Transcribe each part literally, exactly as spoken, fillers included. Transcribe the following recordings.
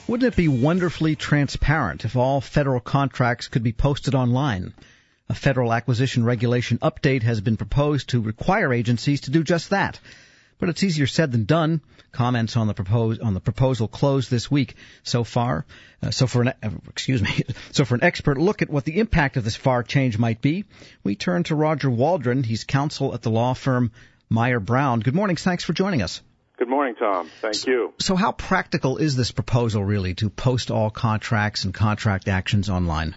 Wouldn't it be wonderfully transparent if all federal contracts could be posted online? A federal acquisition regulation update has been proposed to require agencies to do just that. But it's easier said than done. Comments on the propose on the proposal closed this week. So far, uh, so for an uh, excuse me, so for an expert look at what the impact of this far change might be, we turn to Roger Waldron. He's counsel at the law firm Meyer Brown. Good morning. Thanks for joining us. Good morning, Tom. Thank so, you. So, how practical is this proposal really to post all contracts and contract actions online?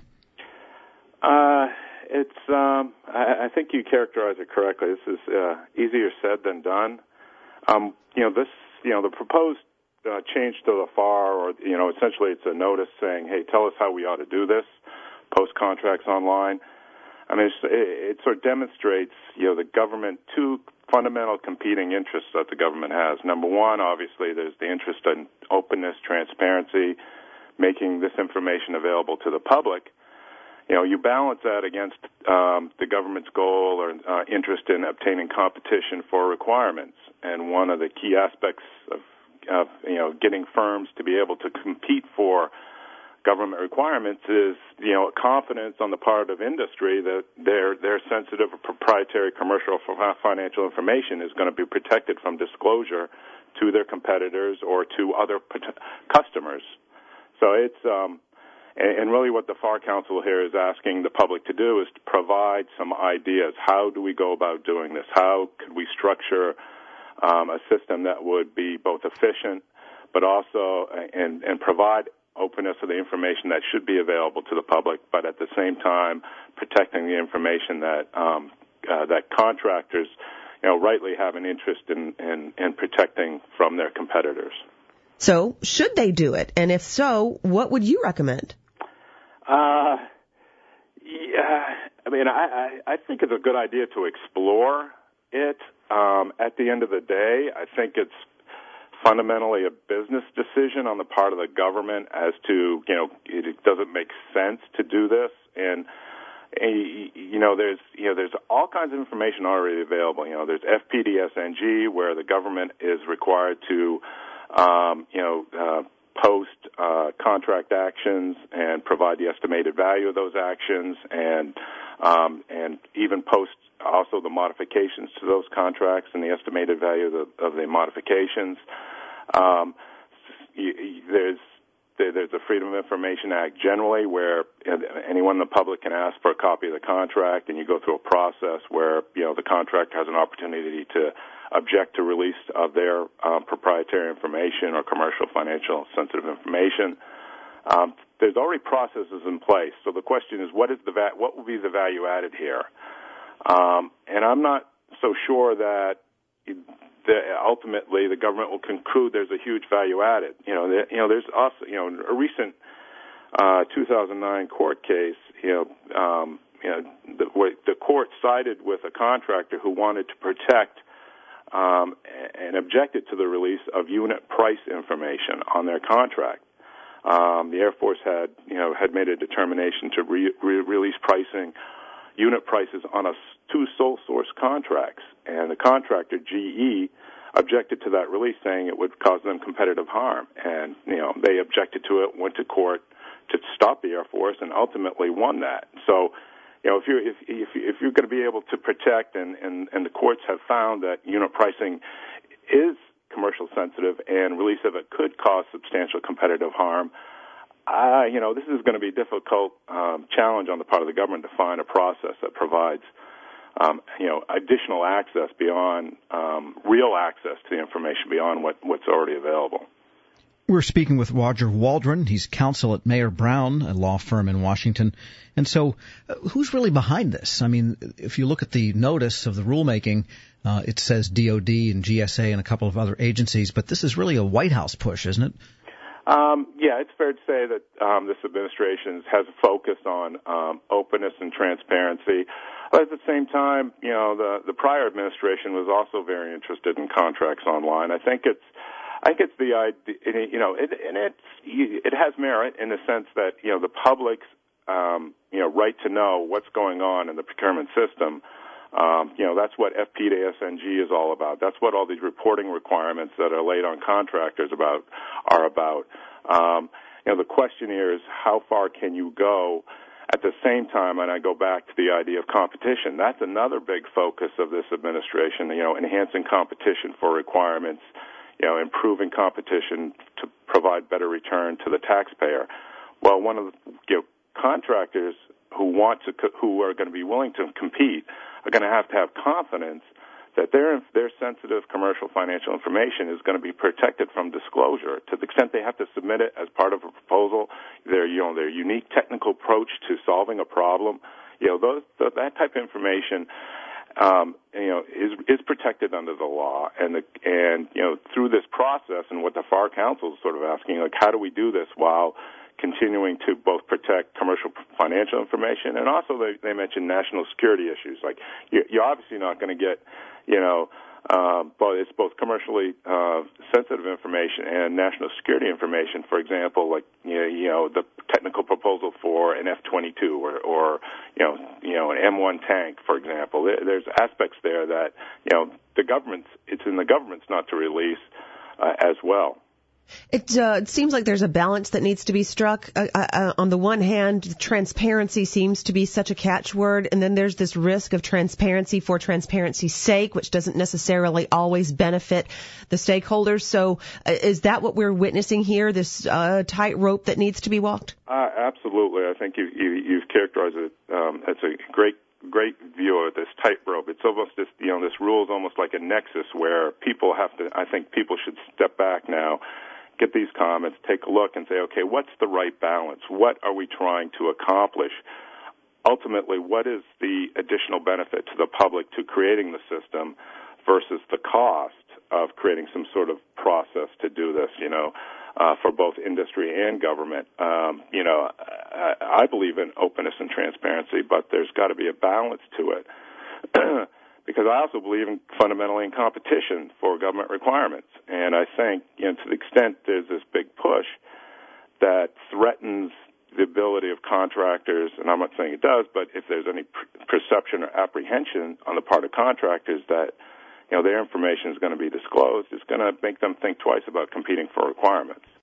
Uh, it's. Um, I, I think you characterize it correctly. This is uh, easier said than done. Um, you know, this, you know, the proposed uh, change to the F A R, or, you know, essentially it's a notice saying, hey, tell us how we ought to do this, post contracts online. I mean, it's, it, it sort of demonstrates, you know, the government, two fundamental competing interests that the government has. Number one, obviously, there's the interest in openness, transparency, making this information available to the public. You know, you balance that against um, the government's goal or uh, interest in obtaining competition for requirements. And one of the key aspects of, of, you know, getting firms to be able to compete for government requirements is, you know, confidence on the part of industry that their their sensitive or proprietary commercial financial information is going to be protected from disclosure to their competitors or to other customers. So it's um, and really what the F A R Council here is asking the public to do is to provide some ideas. How do we go about doing this? How could we structure um, a system that would be both efficient but also and, and provide openness of the information that should be available to the public, but at the same time protecting the information that um, uh, that contractors, you know, rightly have an interest in, in, in protecting from their competitors. So, should they do it? And if so, what would you recommend? Uh, yeah, I mean, I, I, I think it's a good idea to explore it. Um, at the end of the day, I think it's fundamentally a business decision on the part of the government as to, you know, it, it doesn't make sense to do this. And, and, you know, there's, you know, there's all kinds of information already available. You know, there's F P D S N G where the government is required to, um, you know, uh, post uh, contract actions and provide the estimated value of those actions, and um, and even post also the modifications to those contracts and the estimated value of the, of the modifications. Um, there's there's the Freedom of Information Act generally, where anyone in the public can ask for a copy of the contract, and you go through a process where, you know, the contractor has an opportunity to object to release of their um, proprietary information or commercial, financial, sensitive information. Um, there's already processes in place. So the question is, what is the va- what will be the value added here? Um, and I'm not so sure that the, ultimately the government will conclude there's a huge value added. You know, the, you know, there's also, you know, a recent uh, two thousand nine court case. You know, um, you know, the, the court sided with a contractor who wanted to protect um, and objected to the release of unit price information on their contract. Um, the Air Force had, you know, had made a determination to re- re- release pricing, unit prices on a two sole source contracts, and the contractor, G E, objected to that release, saying it would cause them competitive harm. And, you know, they objected to it, went to court to stop the Air Force, and ultimately won that. So, you know, if you're if if, if you're going to be able to protect, and, and, and the courts have found that unit pricing is commercial sensitive and release of it could cause substantial competitive harm, uh, you know, this is going to be a difficult um, challenge on the part of the government to find a process that provides, um, you know, additional access beyond um, real access to the information beyond what, what's already available. We're speaking with Roger Waldron. He's counsel at Meyer Brown, a law firm in Washington. And so uh, who's really behind this? I mean, if you look at the notice of the rulemaking, uh, it says D O D and G S A and a couple of other agencies, but this is really a White House push, isn't it? Um, yeah, it's fair to say that um, this administration has focused on um, openness and transparency. But at the same time, you know, the, the prior administration was also very interested in contracts online. I think it's I think it's the idea, you know, it, and it's, it has merit in the sense that, you know, the public's, um, you know, right to know what's going on in the procurement system. Um, you know, that's what F P D S N G is all about. That's what all these reporting requirements that are laid on contractors about are about. Um, you know, the question here is how far can you go at the same time, and I go back to the idea of competition. That's another big focus of this administration, you know, enhancing competition for requirements, you know, improving competition to provide better return to the taxpayer. Well, one of the you know, contractors who want to, who are going to be willing to compete are going to have to have confidence that their their sensitive commercial financial information is going to be protected from disclosure. To the extent they have to submit it as part of a proposal, their you know their unique technical approach to solving a problem, you know those that type of information, um, you know is is protected under the law. And the and you know through this process and what the FAR Council is sort of asking, like how do we do this while continuing to both protect commercial financial information, and also they, they mentioned national security issues. Like you're, you're obviously not going to get, you know, uh, but it's both commercially uh, sensitive information and national security information. For example, like you know, you know the technical proposal for an F twenty-two or, or you know, you know, an M one tank, for example. There, there's aspects there that you know the government's it's in the government's not to release uh, as well. It, uh, it seems like there's a balance that needs to be struck. Uh, uh, on the one hand, transparency seems to be such a catchword, and then there's this risk of transparency for transparency's sake, which doesn't necessarily always benefit the stakeholders. So uh, is that what we're witnessing here, this uh, tightrope that needs to be walked? Uh, absolutely. I think you, you, you've characterized it. Um, it's a great great view of this tightrope. It's almost this, you know, this rule is almost like a nexus where people have to, I think people should step back now, get these comments, take a look and say, okay, what's the right balance? What are we trying to accomplish? Ultimately, what is the additional benefit to the public to creating the system versus the cost of creating some sort of process to do this, you know, uh, for both industry and government? Um, you know, I, I believe in openness and transparency, but there's got to be a balance to it. Because I also believe in fundamentally in competition for government requirements. And I think, you know, to the extent there's this big push that threatens the ability of contractors, and I'm not saying it does, but if there's any perception or apprehension on the part of contractors that, you know, their information is going to be disclosed, it's going to make them think twice about competing for requirements.